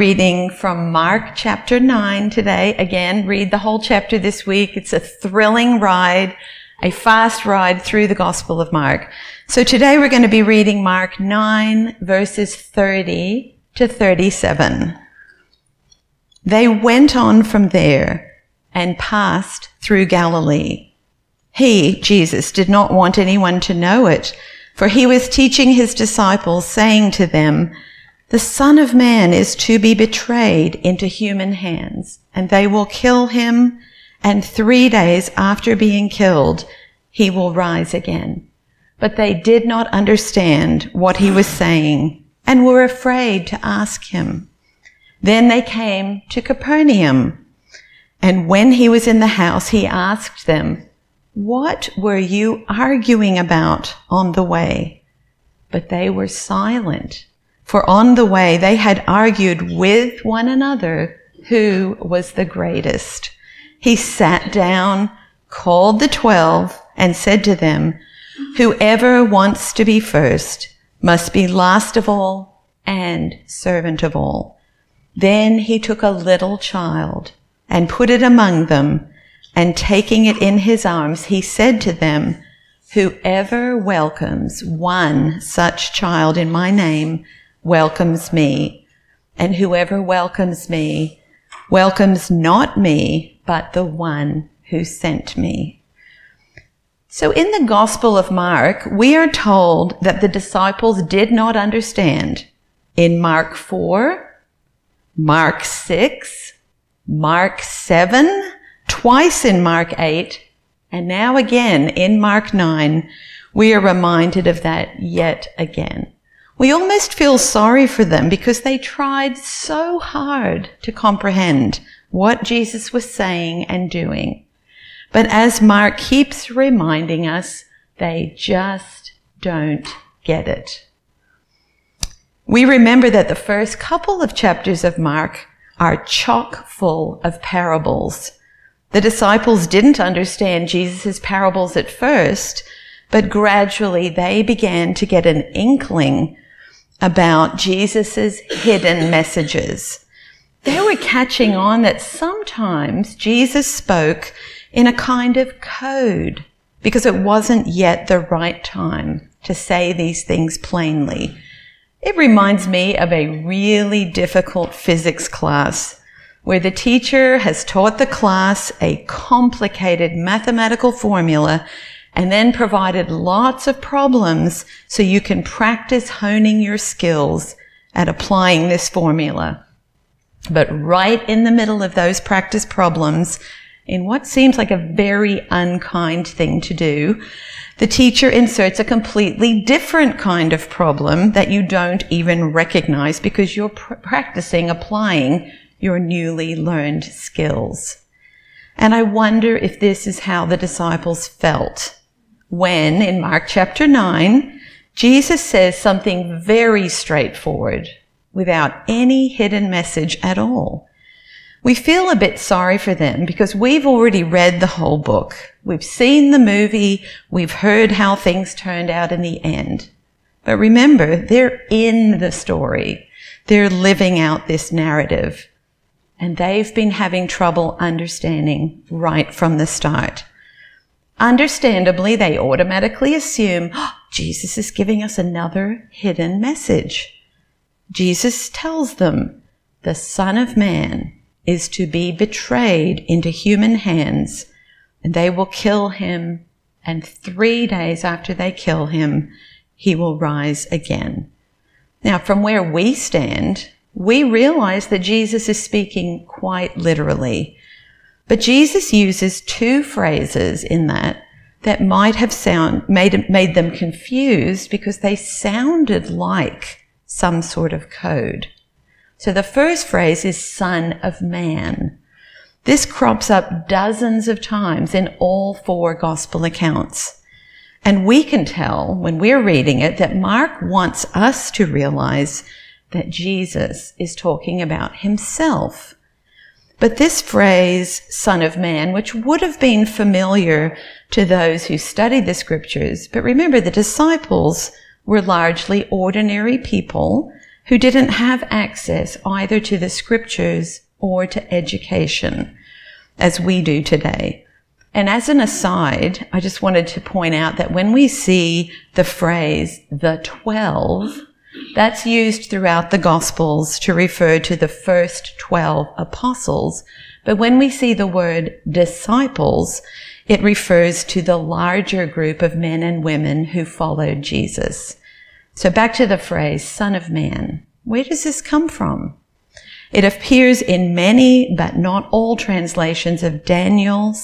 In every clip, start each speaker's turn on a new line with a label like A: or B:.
A: reading from Mark chapter 9 today. Again, read the whole chapter this week. It's a thrilling ride, a fast ride through the Gospel of Mark. So today we're going to be reading Mark 9 verses 30 to 37. They went on from there and passed through Galilee. He, Jesus, did not want anyone to know it, for he was teaching his disciples, saying to them, "The Son of Man is to be betrayed into human hands, and they will kill him, and 3 days after being killed, he will rise again." But they did not understand what he was saying, and were afraid to ask him. Then they came to Capernaum, and when he was in the house, he asked them, "What were you arguing about on the way?" But they were silent, for on the way they had argued with one another who was the greatest. He sat down, called the 12, and said to them, "Whoever wants to be first must be last of all and servant of all." Then he took a little child and put it among them, and taking it in his arms, he said to them, "Whoever welcomes one such child in my name welcomes me, and whoever welcomes me welcomes not me, but the one who sent me." So in the Gospel of Mark, we are told that the disciples did not understand. In Mark 4, Mark 6, Mark 7, twice in Mark 8, and now again in Mark 9, we are reminded of that yet again. We almost feel sorry for them because they tried so hard to comprehend what Jesus was saying and doing. But as Mark keeps reminding us, they just don't get it. We remember that the first couple of chapters of Mark are chock full of parables. The disciples didn't understand Jesus' parables at first, but gradually they began to get an inkling about Jesus' hidden messages. They were catching on that sometimes Jesus spoke in a kind of code because it wasn't yet the right time to say these things plainly. It reminds me of a really difficult physics class where the teacher has taught the class a complicated mathematical formula and then provided lots of problems so you can practice honing your skills at applying this formula. But right in the middle of those practice problems, in what seems like a very unkind thing to do, the teacher inserts a completely different kind of problem that you don't even recognize because you're practicing applying your newly learned skills. And I wonder if this is how the disciples felt when, in Mark chapter 9, Jesus says something very straightforward without any hidden message at all. We feel a bit sorry for them because we've already read the whole book. We've seen the movie. We've heard how things turned out in the end. But remember, they're in the story. They're living out this narrative. And they've been having trouble understanding right from the start. Understandably, they automatically assume, Jesus is giving us another hidden message. Jesus tells them, the Son of Man is to be betrayed into human hands, and they will kill him, and 3 days after they kill him, he will rise again. Now, from where we stand, we realize that Jesus is speaking quite literally. But Jesus uses two phrases in that might have made them confused because they sounded like some sort of code. So the first phrase is Son of Man. This crops up dozens of times in all 4 gospel accounts. And we can tell when we're reading it that Mark wants us to realize that Jesus is talking about himself. But this phrase, Son of Man, which would have been familiar to those who studied the scriptures, but remember the disciples were largely ordinary people who didn't have access either to the scriptures or to education as we do today. And as an aside, I just wanted to point out that when we see the phrase, the 12, that's used throughout the Gospels to refer to the first 12 apostles. But when we see the word disciples, it refers to the larger group of men and women who followed Jesus. So back to the phrase, Son of Man. Where does this come from? It appears in many, but not all translations of Daniel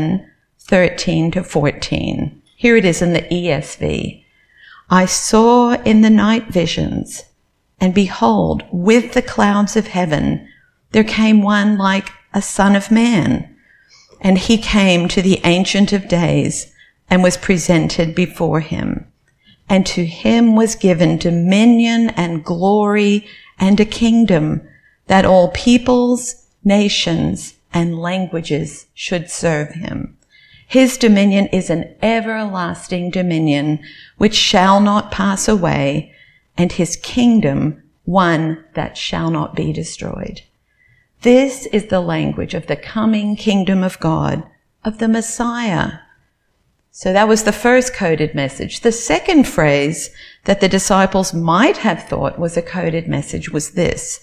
A: 7:13-14. Here it is in the ESV. I saw in the night visions, and behold, with the clouds of heaven, there came one like a son of man. And he came to the Ancient of Days and was presented before him. And to him was given dominion and glory and a kingdom, that all peoples, nations, and languages should serve him. His dominion is an everlasting dominion which shall not pass away, and his kingdom one that shall not be destroyed. This is the language of the coming kingdom of God, of the Messiah. So that was the first coded message. The second phrase that the disciples might have thought was a coded message was this: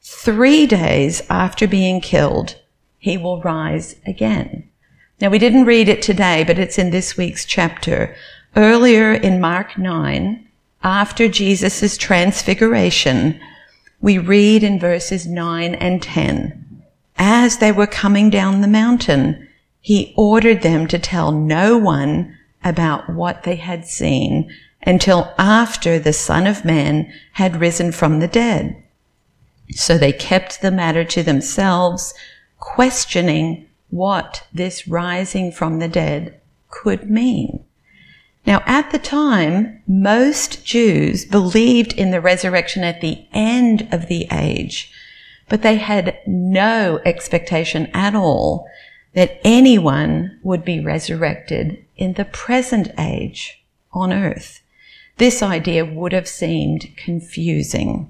A: 3 days after being killed, he will rise again. Now, we didn't read it today, but it's in this week's chapter. Earlier in Mark 9, after Jesus' transfiguration, we read in verses 9 and 10, as they were coming down the mountain, he ordered them to tell no one about what they had seen until after the Son of Man had risen from the dead. So they kept the matter to themselves, questioning what this rising from the dead could mean. Now, at the time, most Jews believed in the resurrection at the end of the age, but they had no expectation at all that anyone would be resurrected in the present age on earth. This idea would have seemed confusing.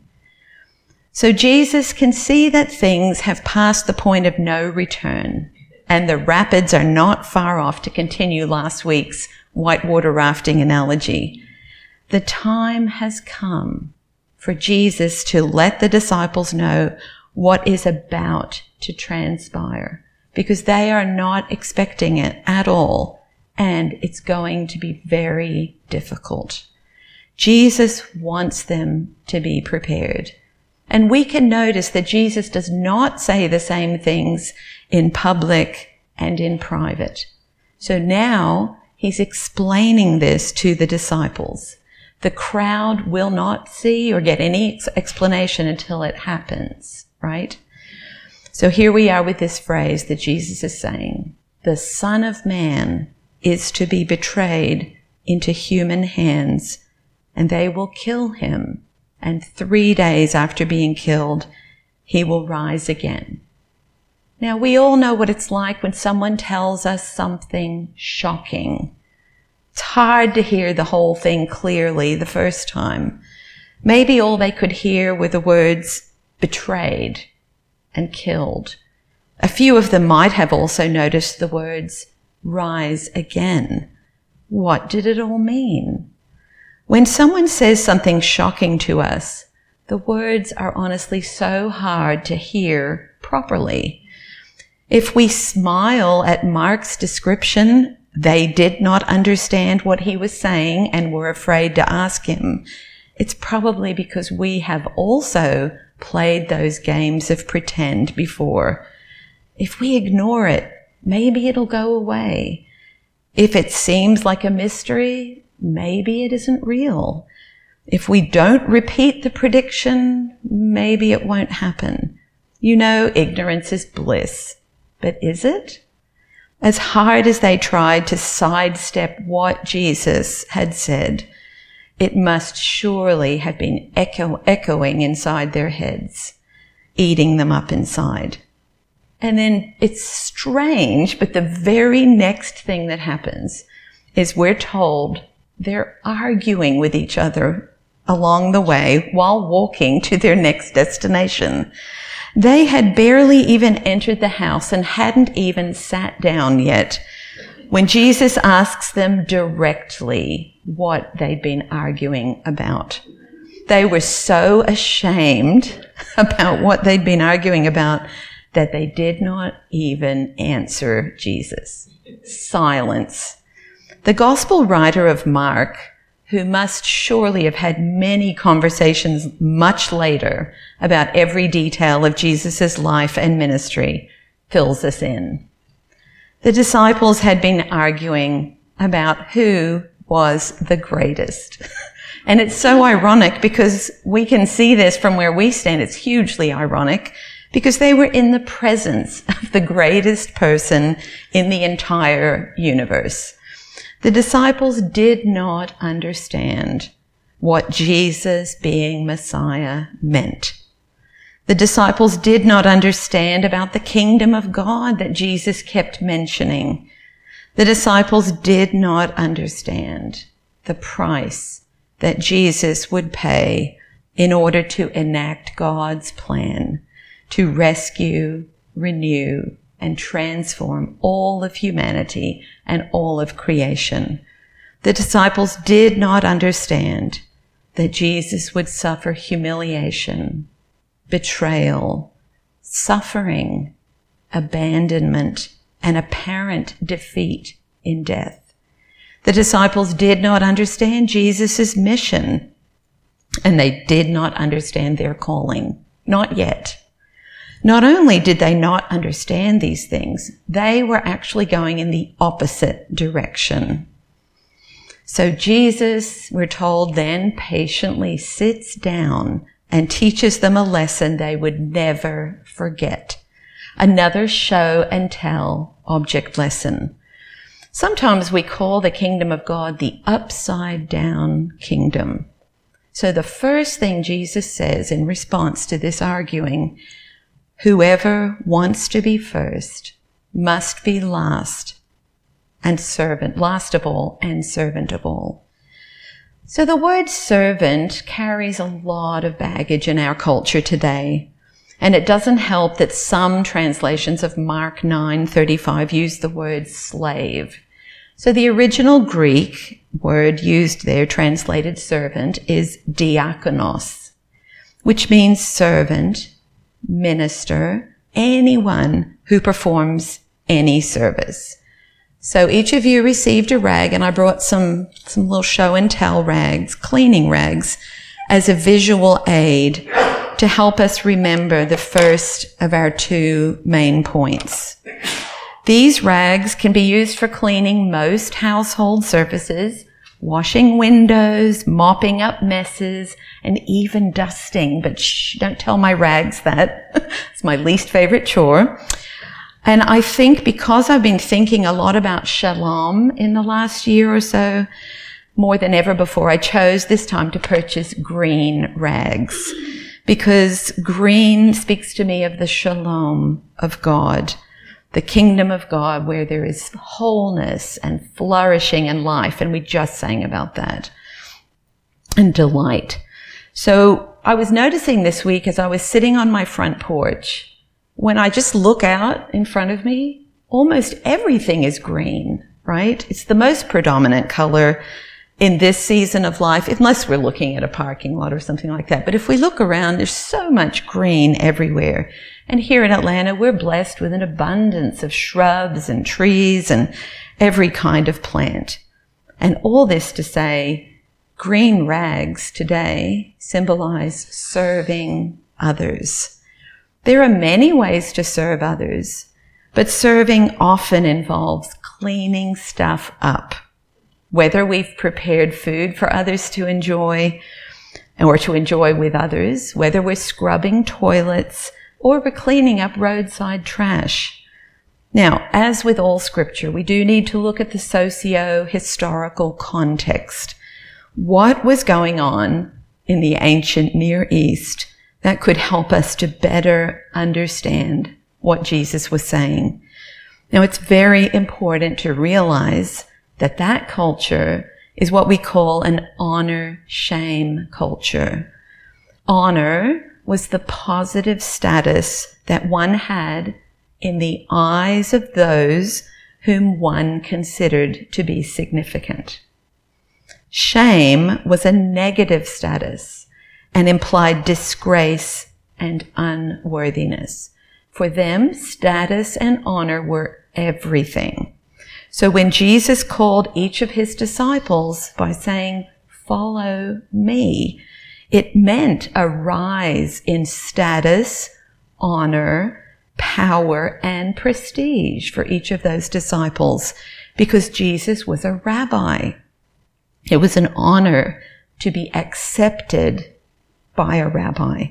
A: So Jesus can see that things have passed the point of no return, and the rapids are not far off, to continue last week's whitewater rafting analogy. The time has come for Jesus to let the disciples know what is about to transpire, because they are not expecting it at all, and it's going to be very difficult. Jesus wants them to be prepared. And we can notice that Jesus does not say the same things in public and in private. So now he's explaining this to the disciples. The crowd will not see or get any explanation until it happens, right? So here we are with this phrase that Jesus is saying, the Son of Man is to be betrayed into human hands, and they will kill him. And 3 days after being killed, he will rise again. Now, we all know what it's like when someone tells us something shocking. It's hard to hear the whole thing clearly the first time. Maybe all they could hear were the words betrayed and killed. A few of them might have also noticed the words rise again. What did it all mean? When someone says something shocking to us, the words are honestly so hard to hear properly. If we smile at Mark's description, they did not understand what he was saying and were afraid to ask him. It's probably because we have also played those games of pretend before. If we ignore it, maybe it'll go away. If it seems like a mystery, maybe it isn't real. If we don't repeat the prediction, maybe it won't happen. You know, ignorance is bliss. But is it? As hard as they tried to sidestep what Jesus had said, it must surely have been echoing inside their heads, eating them up inside. And then it's strange, but the very next thing that happens is we're told they're arguing with each other along the way while walking to their next destination. They had barely even entered the house and hadn't even sat down yet when Jesus asks them directly what they'd been arguing about. They were so ashamed about what they'd been arguing about that they did not even answer Jesus. Silence. The gospel writer of Mark, who must surely have had many conversations much later about every detail of Jesus' life and ministry, fills us in. The disciples had been arguing about who was the greatest. And it's so ironic because we can see this from where we stand. It's hugely ironic because they were in the presence of the greatest person in the entire universe. The disciples did not understand what Jesus being Messiah meant. The disciples did not understand about the kingdom of God that Jesus kept mentioning. The disciples did not understand the price that Jesus would pay in order to enact God's plan to rescue, renew, and transform all of humanity and all of creation. The disciples did not understand that Jesus would suffer humiliation, betrayal, suffering, abandonment, and apparent defeat in death. The disciples did not understand Jesus' mission, and they did not understand their calling. Not yet. Not only did they not understand these things, they were actually going in the opposite direction. So Jesus, we're told, then patiently sits down and teaches them a lesson they would never forget. Another show and tell object lesson. Sometimes we call the kingdom of God the upside down kingdom. So the first thing Jesus says in response to this arguing, whoever wants to be first must be last and servant, last of all and servant of all. So the word servant carries a lot of baggage in our culture today. And it doesn't help that some translations of Mark 9:35 use the word slave. So the original Greek word used there, translated servant, is diakonos, which means servant, minister, anyone who performs any service. So each of you received a rag, and I brought some little show and tell rags, cleaning rags, as a visual aid to help us remember the first of our two main points. These rags can be used for cleaning most household surfaces, washing windows, mopping up messes, and even dusting. But shh, don't tell my rags that. It's my least favorite chore. And I think because I've been thinking a lot about shalom in the last year or so, more than ever before, I chose this time to purchase green rags. Because green speaks to me of the shalom of God, the kingdom of God where there is wholeness and flourishing and life. And we just sang about that. And delight. So I was noticing this week as I was sitting on my front porch, when I just look out in front of me, almost everything is green, right? It's the most predominant color in this season of life, unless we're looking at a parking lot or something like that. But if we look around, there's so much green everywhere. And here in Atlanta, we're blessed with an abundance of shrubs and trees and every kind of plant. And all this to say, green rags today symbolize serving others. There are many ways to serve others, but serving often involves cleaning stuff up. Whether we've prepared food for others to enjoy or to enjoy with others, whether we're scrubbing toilets or we're cleaning up roadside trash. Now, as with all scripture, we do need to look at the socio-historical context. What was going on in the ancient Near East that could help us to better understand what Jesus was saying? Now, it's very important to realize that culture is what we call an honor-shame culture. Honor was the positive status that one had in the eyes of those whom one considered to be significant. Shame was a negative status and implied disgrace and unworthiness. For them, status and honor were everything. So when Jesus called each of his disciples by saying, "Follow me," it meant a rise in status, honor, power, and prestige for each of those disciples, because Jesus was a rabbi. It was an honor to be accepted by a rabbi.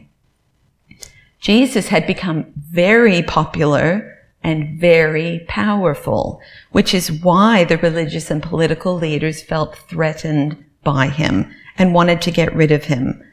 A: Jesus had become very popular and very powerful, which is why the religious and political leaders felt threatened by him and wanted to get rid of him.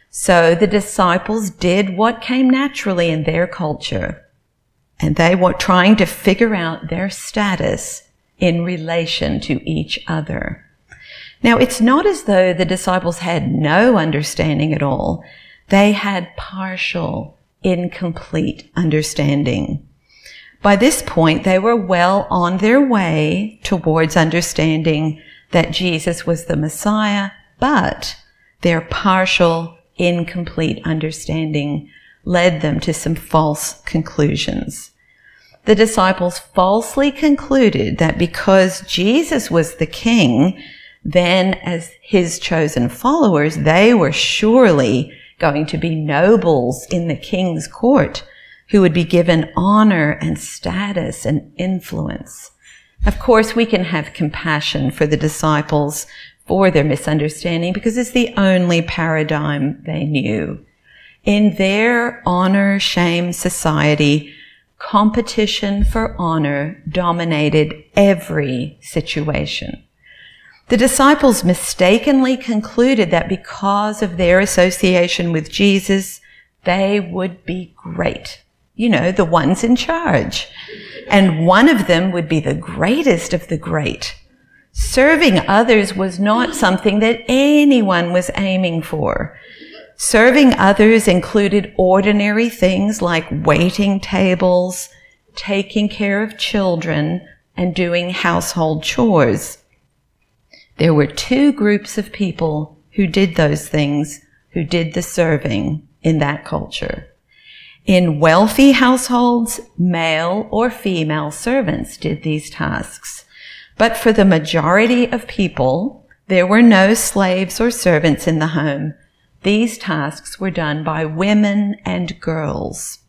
A: So the disciples did what came naturally in their culture, and they were trying to figure out their status in relation to each other. Now, it's not as though the disciples had no understanding at all. They had partial, incomplete understanding. By this point, they were well on their way towards understanding that Jesus was the Messiah, but their partial, incomplete understanding led them to some false conclusions. The disciples falsely concluded that because Jesus was the king, then as his chosen followers, they were surely going to be nobles in the king's court who would be given honor and status and influence. Of course, we can have compassion for the disciples for their misunderstanding because it's the only paradigm they knew. In their honor-shame society, competition for honor dominated every situation. The disciples mistakenly concluded that because of their association with Jesus, they would be great. You know, the ones in charge. And one of them would be the greatest of the great. Serving others was not something that anyone was aiming for. Serving others included ordinary things like waiting tables, taking care of children, and doing household chores. There were two groups of people who did those things, who did the serving in that culture. In wealthy households, male or female servants did these tasks. But for the majority of people, there were no slaves or servants in the home. These tasks were done by women and girls.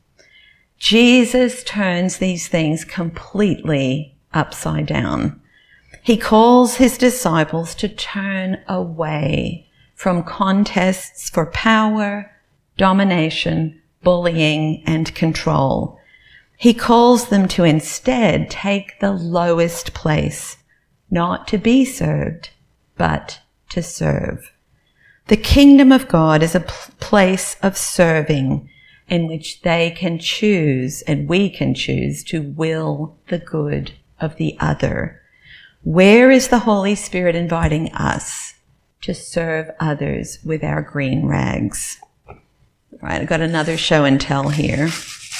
A: Jesus turns these things completely upside down. He calls his disciples to turn away from contests for power, domination, bullying, and control. He calls them to instead take the lowest place, not to be served, but to serve. The kingdom of God is a place of serving in which they can choose, and we can choose, to will the good of the other. Where is the Holy Spirit inviting us to serve others with our green rags? All right, I've got another show and tell here.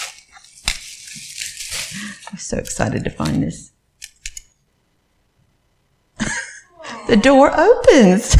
A: I'm so excited to find this. The door opens.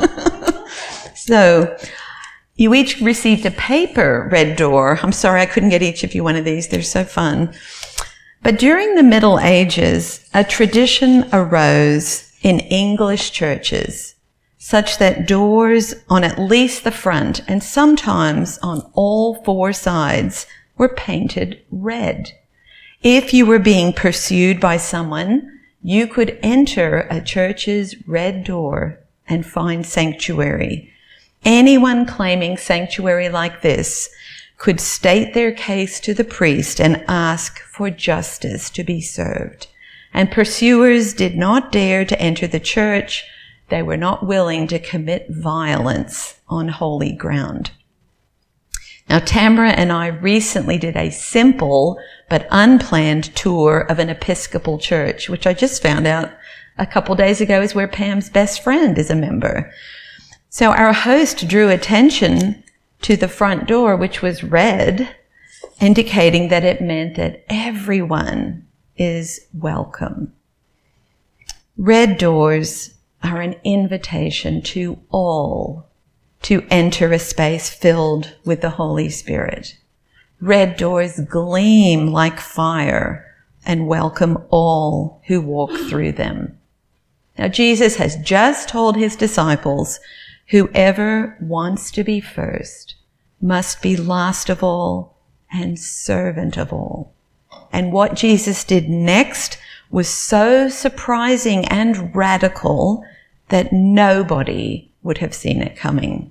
A: So, you each received a paper red door. I'm sorry I couldn't get each of you one of these. They're so fun. But during the Middle Ages, a tradition arose in English churches such that doors on at least the front and sometimes on all four sides were painted red. If you were being pursued by someone, you could enter a church's red door and find sanctuary. Anyone claiming sanctuary like this could state their case to the priest and ask for justice to be served. And pursuers did not dare to enter the church. They were not willing to commit violence on holy ground. Now, Tamara and I recently did a simple but unplanned tour of an Episcopal church, which I just found out a couple days ago is where Pam's best friend is a member. So our host drew attention to the front door, which was red, indicating that it meant that everyone is welcome. Red doors are an invitation to all to enter a space filled with the Holy Spirit. Red doors gleam like fire and welcome all who walk through them. Now, Jesus has just told his disciples, whoever wants to be first must be last of all and servant of all. And what Jesus did next was so surprising and radical that nobody would have seen it coming.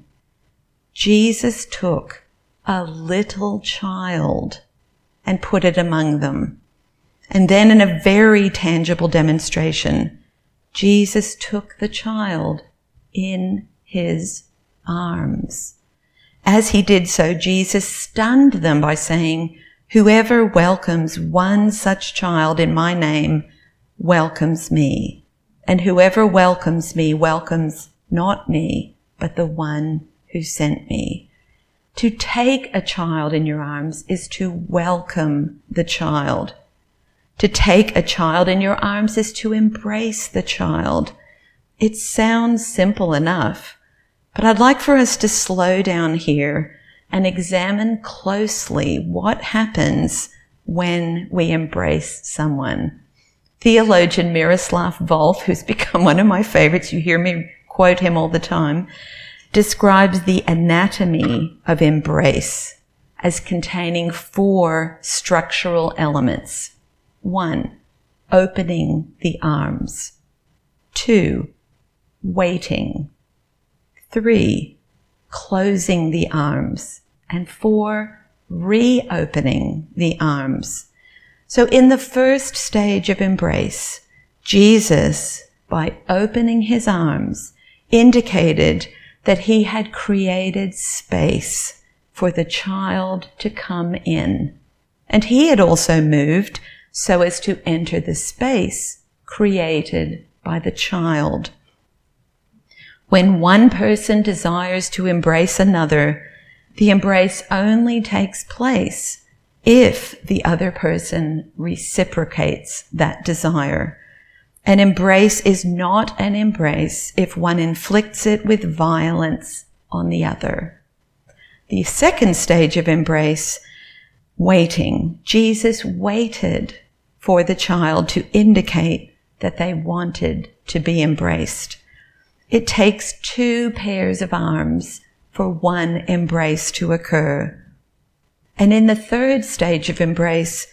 A: Jesus took a little child and put it among them. And then in a very tangible demonstration, Jesus took the child in his arms. As he did so, Jesus stunned them by saying, "Whoever welcomes one such child in my name welcomes me. And whoever welcomes me welcomes not me, but the one who sent me." To take a child in your arms is to welcome the child. To take a child in your arms is to embrace the child. It sounds simple enough, but I'd like for us to slow down here and examine closely what happens when we embrace someone. Theologian Miroslav Volf, who's become one of my favorites, you hear me quote him all the time, describes the anatomy of embrace as containing 4 structural elements. 1, opening the arms. 2, waiting. 3, closing the arms. And 4, reopening the arms. So in the first stage of embrace, Jesus, by opening his arms, indicated that he had created space for the child to come in. And he had also moved so as to enter the space created by the child. When one person desires to embrace another, the embrace only takes place if the other person reciprocates that desire. An embrace is not an embrace if one inflicts it with violence on the other. The second stage of embrace, waiting. Jesus waited for the child to indicate that they wanted to be embraced. It takes 2 pairs of arms for one embrace to occur. And in the third stage of embrace,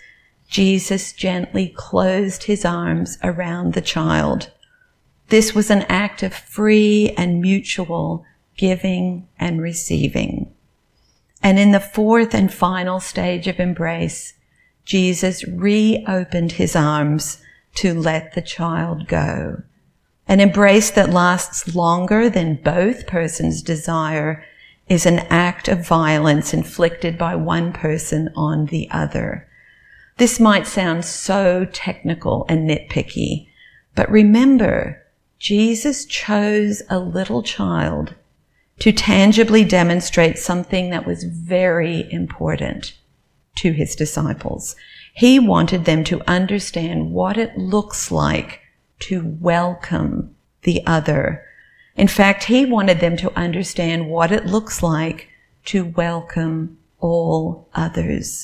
A: Jesus gently closed his arms around the child. This was an act of free and mutual giving and receiving. And in the fourth and final stage of embrace, Jesus reopened his arms to let the child go. An embrace that lasts longer than both persons' desire is an act of violence inflicted by one person on the other. This might sound so technical and nitpicky, but remember, Jesus chose a little child to tangibly demonstrate something that was very important to his disciples. He wanted them to understand what it looks like to welcome the other. In fact, he wanted them to understand what it looks like to welcome all others.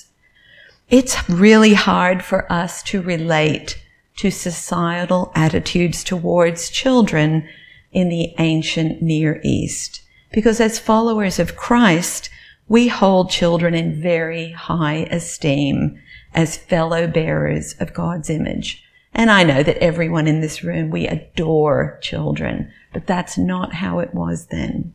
A: It's really hard for us to relate to societal attitudes towards children in the ancient Near East, because as followers of Christ, we hold children in very high esteem as fellow bearers of God's image. And I know that everyone in this room, we adore children, but that's not how it was then.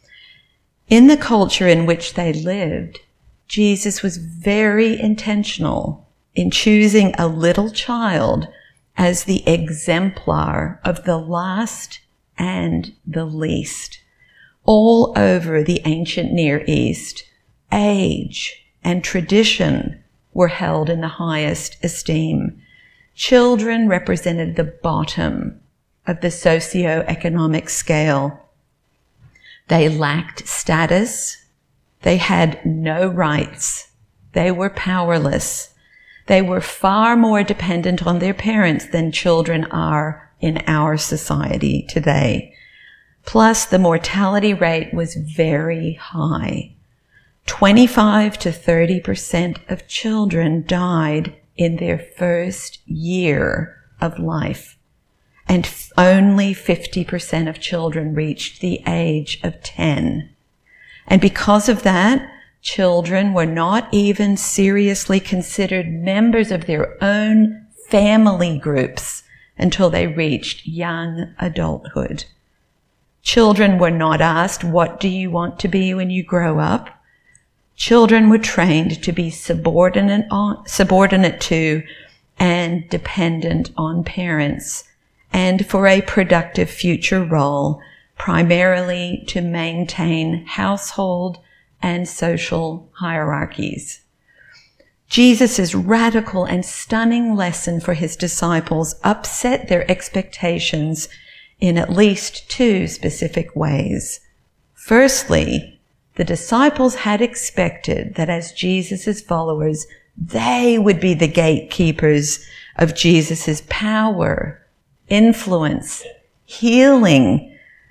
A: In the culture in which they lived, Jesus was very intentional in choosing a little child as the exemplar of the last and the least. All over the ancient Near East, age, and tradition were held in the highest esteem. Children represented the bottom of the socio-economic scale. They lacked status. They had no rights. They were powerless. They were far more dependent on their parents than children are in our society today. Plus, the mortality rate was very high. 25 to 30% of children died in their first year of life, and only 50% of children reached the age of 10. And because of that, children were not even seriously considered members of their own family groups until they reached young adulthood. Children were not asked, "What do you want to be when you grow up?" Children were trained to be subordinate to and dependent on parents, and for a productive future role, primarily to maintain household and social hierarchies. Jesus' radical and stunning lesson for his disciples upset their expectations in at least two specific ways. Firstly, the disciples had expected that as Jesus' followers, they would be the gatekeepers of Jesus' power, influence, healing,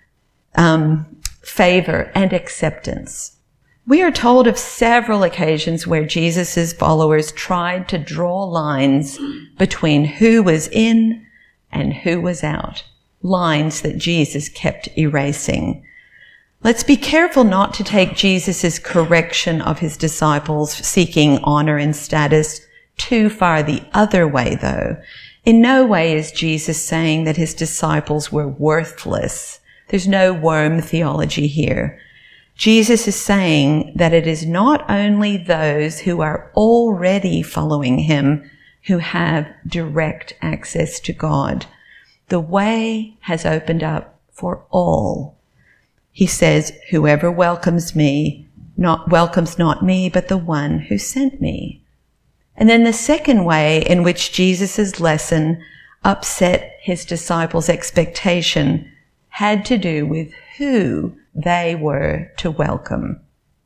A: favor, and acceptance. We are told of several occasions where Jesus' followers tried to draw lines between who was in and who was out, lines that Jesus kept erasing. Let's be careful not to take Jesus' correction of his disciples seeking honor and status too far the other way, though. In no way is Jesus saying that his disciples were worthless. There's no worm theology here. Jesus is saying that it is not only those who are already following him who have direct access to God. The way has opened up for all. He says, "Whoever welcomes me, welcomes not me, but the one who sent me." And then the second way in which Jesus' lesson upset his disciples' expectation had to do with who they were to welcome.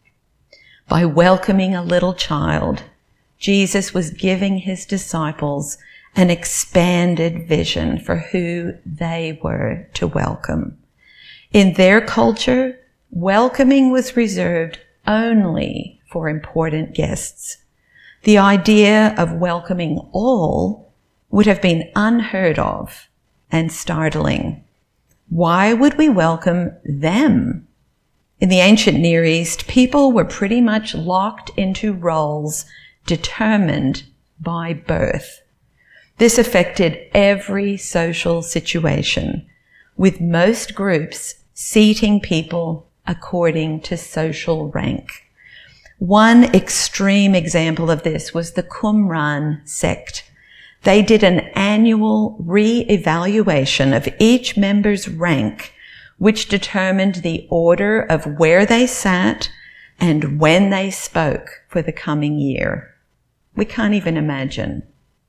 A: By welcoming a little child, Jesus was giving his disciples an expanded vision for who they were to welcome. In their culture, welcoming was reserved only for important guests. The idea of welcoming all would have been unheard of and startling. Why would we welcome them? In the ancient Near East, people were pretty much locked into roles determined by birth. This affected every social situation, with most groups seating people according to social rank. One extreme example of this was the Qumran sect. They did an annual re-evaluation of each member's rank, which determined the order of where they sat and when they spoke for the coming year. We can't even imagine.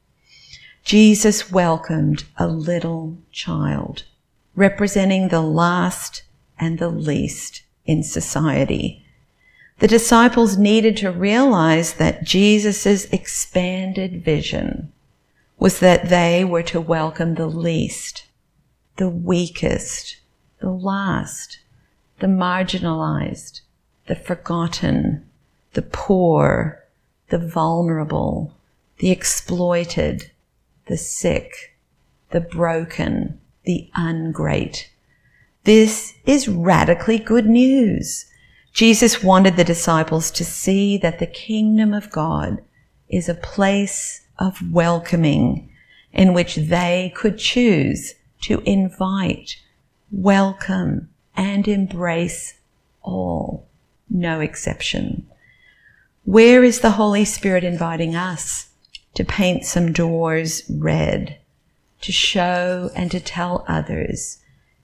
A: Jesus welcomed a little child, representing the last and the least in society. The disciples needed to realize that Jesus' expanded vision was that they were to welcome the least, the weakest, the last, the marginalized, the forgotten, the poor, the vulnerable, the exploited, the sick, the broken, the ungreat. This is radically good news. Jesus wanted the disciples to see that the kingdom of God is a place of welcoming in which they could choose to invite, welcome, and embrace all, no exception. Where is the Holy Spirit inviting us to paint some doors red, to show and to tell others,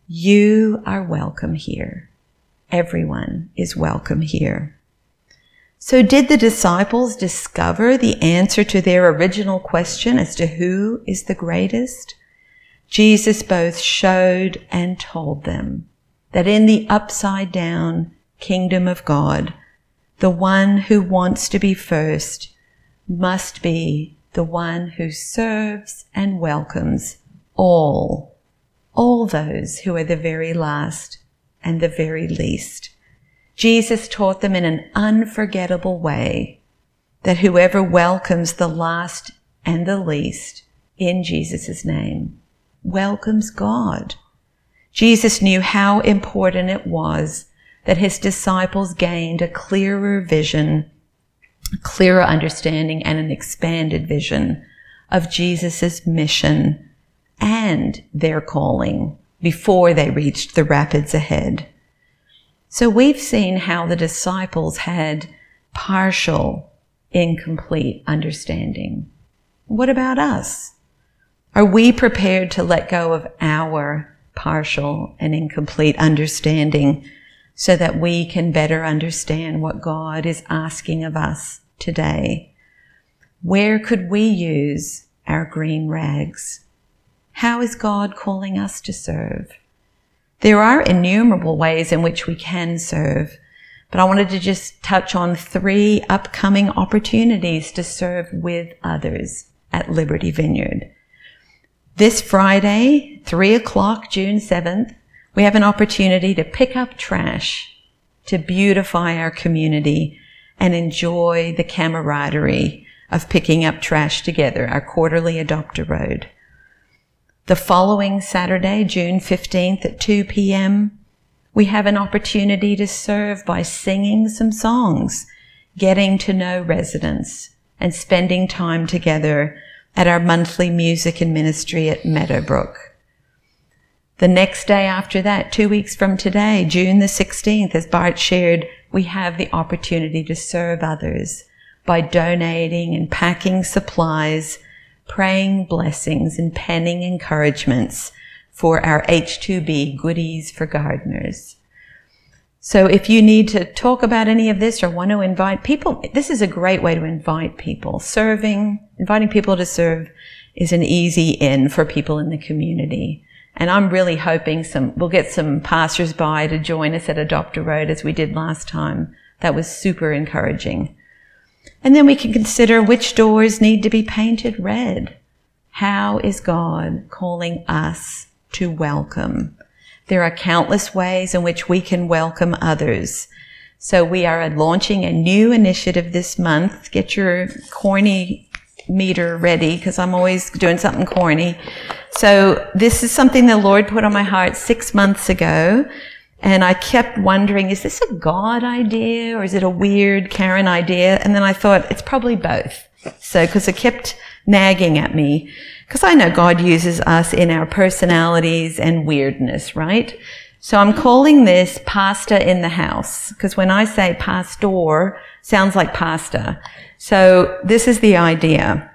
A: you are welcome here. Everyone is welcome here. So did the disciples discover the answer to their original question as to who is the greatest? Jesus both showed and told them that in the upside down kingdom of God, the one who wants to be first must be the one who serves and welcomes all those who are the very last and the very least. Jesus taught them in an unforgettable way that whoever welcomes the last and the least in Jesus' name welcomes God. Jesus knew how important it was that his disciples gained a clearer vision, a clearer understanding, and an expanded vision of Jesus' mission and their calling before they reached the rapids ahead. So we've seen how the disciples had partial, incomplete understanding. What about us? Are we prepared to let go of our partial and incomplete understanding so that we can better understand what God is asking of us today? Where could we use our green rags? How is God calling us to serve? There are innumerable ways in which we can serve, but I wanted to just touch on 3 upcoming opportunities to serve with others at Liberty Vineyard. This Friday, 3 o'clock, June 7th, we have an opportunity to pick up trash, to beautify our community and enjoy the camaraderie of picking up trash together, our quarterly Adopt-A-Road. The following Saturday, June 15th at 2 p.m., we have an opportunity to serve by singing some songs, getting to know residents, and spending time together at our monthly music and ministry at Meadowbrook. The next day after that, 2 weeks from today, June the 16th, as Bart shared, we have the opportunity to serve others by donating and packing supplies, praying blessings and penning encouragements for our H2B Goodies for Gardeners. So if you need to talk about any of this or want to invite people, this is a great way to invite people. Inviting people to serve is an easy in for people in the community. And I'm really hoping we'll get some passers-by to join us at Adopt-A-Road as we did last time. That was super encouraging. And then we can consider which doors need to be painted red. How is God calling us to welcome? There are countless ways in which we can welcome others. So we are launching a new initiative this month. Get your corny meter ready, because I'm always doing something corny. So this is something the Lord put on my heart 6 months ago. And I kept wondering, is this a God idea or is it a weird Karen idea? And then I thought, it's probably both. So, because it kept nagging at me. Because I know God uses us in our personalities and weirdness, right? So I'm calling this Pasta in the House. Because when I say pastor, sounds like pasta. So this is the idea.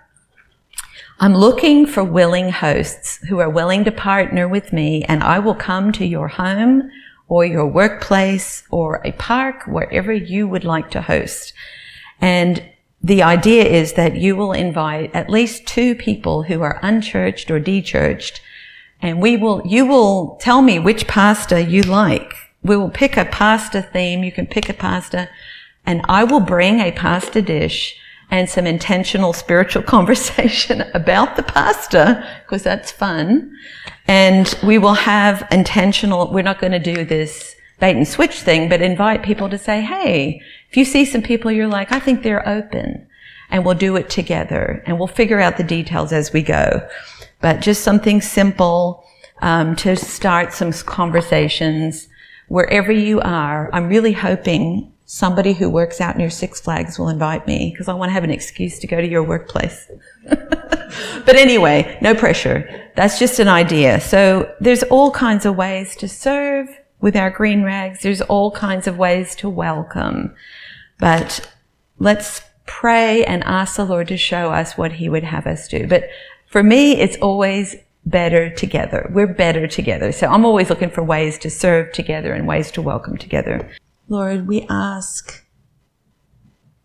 A: I'm looking for willing hosts who are willing to partner with me, and I will come to your home or your workplace or a park, wherever you would like to host. And the idea is that you will invite at least 2 people who are unchurched or dechurched, and you will tell me which pasta you like. We will pick a pasta theme. You can pick a pasta, and I will bring a pasta dish and some intentional spiritual conversation about the pasta, because that's fun. And we will have we're not going to do this bait and switch thing, but invite people to say, hey, if you see some people you're like, I think they're open, and we'll do it together, and we'll figure out the details as we go. But just something simple to start some conversations. Wherever you are, I'm really hoping somebody who works out near Six Flags will invite me, because I want to have an excuse to go to your workplace. But anyway, no pressure. That's just an idea. So there's all kinds of ways to serve with our green rags. There's all kinds of ways to welcome. But let's pray and ask the Lord to show us what he would have us do. But for me, it's always better together. We're better together. So I'm always looking for ways to serve together and ways to welcome together. Lord, we ask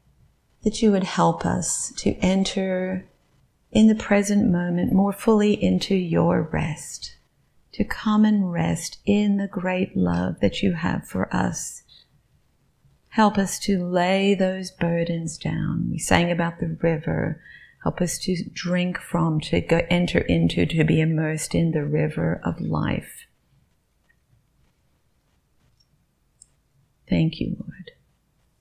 A: that you would help us to enter in the present moment more fully into your rest, to come and rest in the great love that you have for us. Help us to lay those burdens down. We sang about the river. Help us to drink from, to go enter into, to be immersed in the river of life. Thank you, Lord.